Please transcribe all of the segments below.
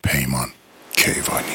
Peyman Keyvani.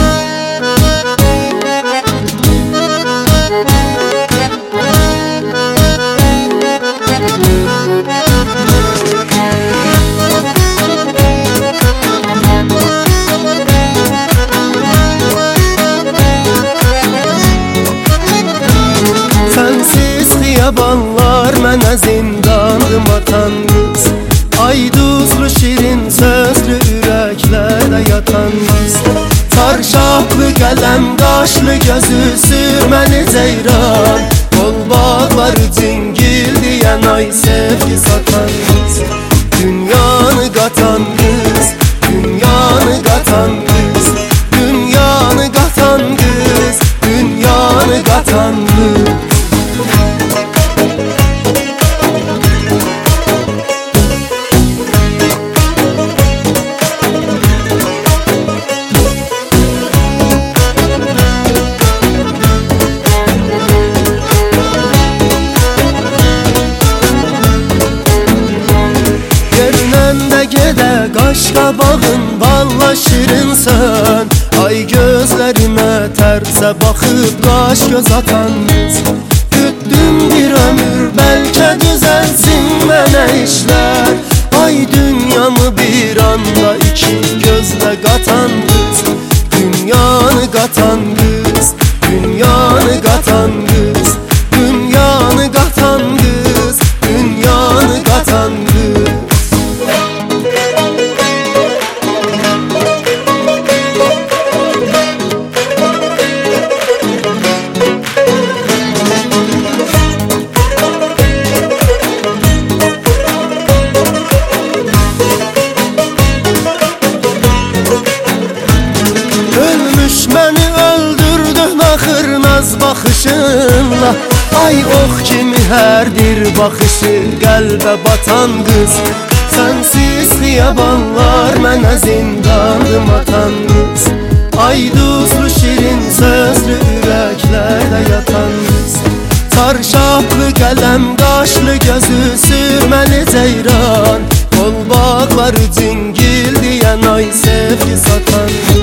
Sensiz xiyabanlar mənə zindandım atan qız. Ay duzlu şirin sözlü ürəklərdə yatan qız. Çarşaflı qələm qaşlı gözü sürməni ceyran. Qol bağları cingil deyən ay sevgi satan qız. Dünyanı qatan qız, dünyanı qatan qız, dünyanı qatan qız, dünyanı qatan qız. Gedə qaşqabağın valla şirinsən. Ay gözlərimə tərsə baxıb qaş göz atan qız. Gütdüm bir ömür bəlkə düzəlsin mənə işlər. Ay dünyamı bir anda iki gözlə qatan qız. Dünyanı qatan qız, dünyanı qatan qız, dünyanı qatan qız, dünyanı qatan qız. Məni öldürdün axırnaz baxışınla. Ay ox kimi hərdir baxışı qəlbə batan qız. Sənsiz xiyabanlar mənə zindandım atan qız. Ay duzlu şirin sözlü ürəklərdə yatan qız. Çarşaflı qələm qaşlı gözü sürməni ceyran. Qol bağları cingil deyən ay sevgi satan qız.